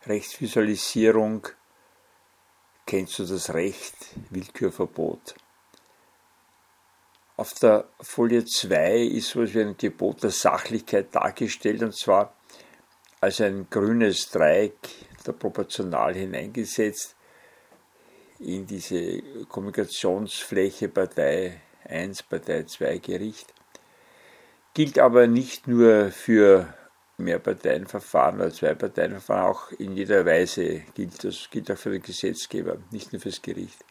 Rechtsvisualisierung, kennst du das Recht, Willkürverbot. Auf der Folie 2 ist so etwas wie ein Gebot der Sachlichkeit dargestellt, und zwar als ein grünes Dreieck der Proportional hineingesetzt in diese Kommunikationsfläche Partei 1, Partei 2 Gericht. Gilt aber nicht nur für Mehrparteienverfahren oder Zweiparteienverfahren, auch in jeder Weise gilt das, gilt auch für den Gesetzgeber, nicht nur fürs Gericht.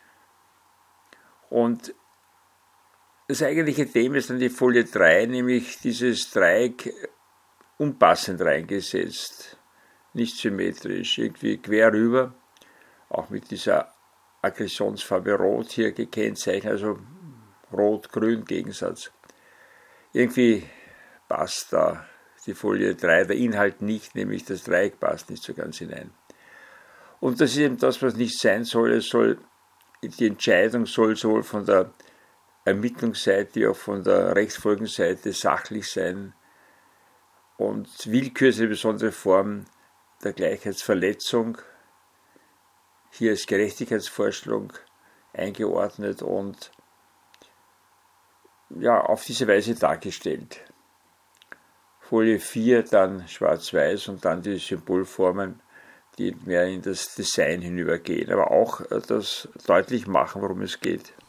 Und das eigentliche Thema ist dann die Folie 3, nämlich dieses Dreieck unpassend reingesetzt, nicht symmetrisch, irgendwie quer rüber, auch mit dieser Aggressionsfarbe Rot hier gekennzeichnet, also Rot-Grün Gegensatz. Irgendwie passt da die Folie 3, der Inhalt nicht, nämlich das Dreieck passt nicht so ganz hinein. Und das ist eben das, was nicht sein soll. Die Entscheidung soll sowohl von der Ermittlungsseite wie auch von der Rechtsfolgenseite sachlich sein. Und Willkür ist eine besondere Form der Gleichheitsverletzung, hier als Gerechtigkeitsvorstellung eingeordnet und ja, auf diese Weise dargestellt. Folie 4 dann schwarz-weiß und dann die Symbolformen, die mehr in das Design hinübergehen, aber auch das deutlich machen, worum es geht.